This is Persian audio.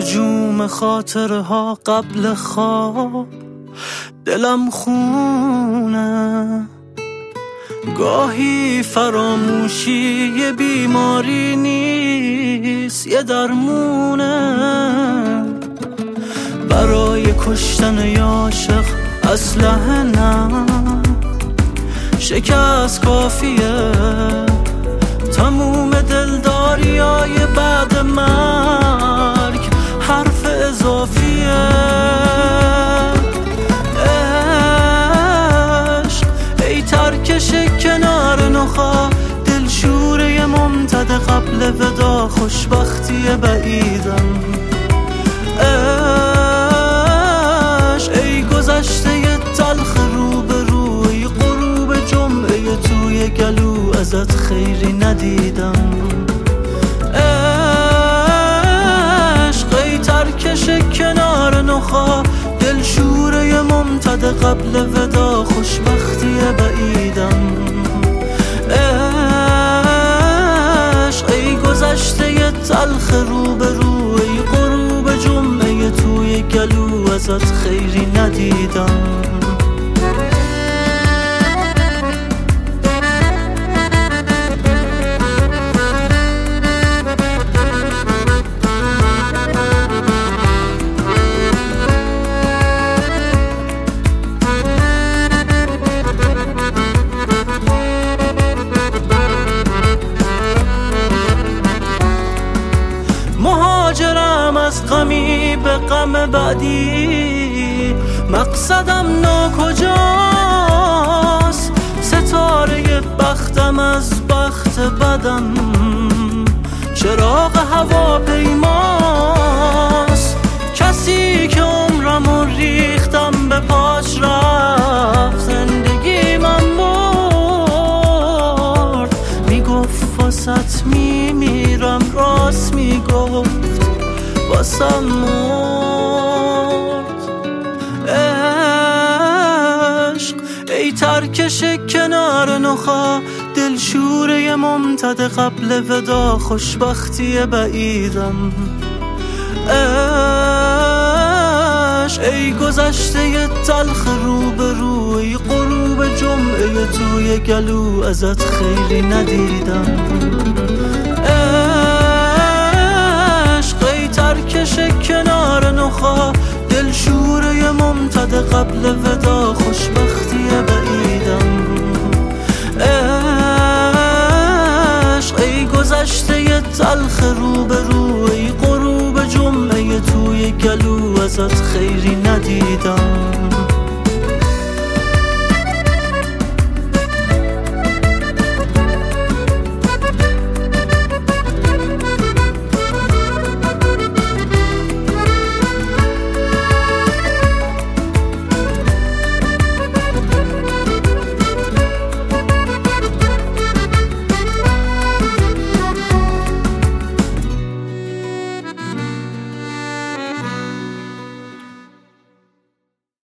نجوم خاطره ها قبل خواب دلم خونه. گاهی فراموشی یه بیماری نیست، یه درمونه. برای کشتن یه عاشق اسلحه نه، شکست کافیه. تموم دلداریای بعد مرگ حرف اضافیه. عشق ای ترکش کنار نخا، دلشوره ممتد قبل ودا، خوشبختی بعیدم. عشق ای گذشته تلخ روبروی، غروب جمعه توی گلو ازت خیری ندیدم. عشق ای ترکش کنار نخا، دلشوره ممتد قبل ودا، خوشبختی بعیدم. عشق ای گذشته تلخ روبروی، غروب جمعه توی گلو ازت خیری ندیدم. مهاجرم از غمی به غم بعدی، مقصدم ناکجاست. ستاره بختم از بخت بدم، چراغ هواپیماست. کسی که عمرمو ریختم به پاش رفت، زندگی من برد. میگفت واسط میمیرم، راست میگفت واسم مرد. عشق ای ترکش کنار نخا، دلشوره ممتد قبل ودا، خوشبختی بعیدم. عشق ای گذشته تلخ روبروی، غروب جمعه توی گلو ازت خیری ندیدم. عشق ای ترکش کنار نخا، دلشوره ممتد قبل ودا، خوشبختی بعیدم. عشق ای گذشته تلخ روبروی، غروب جمعه توی گلو ازت خیری ندیدم.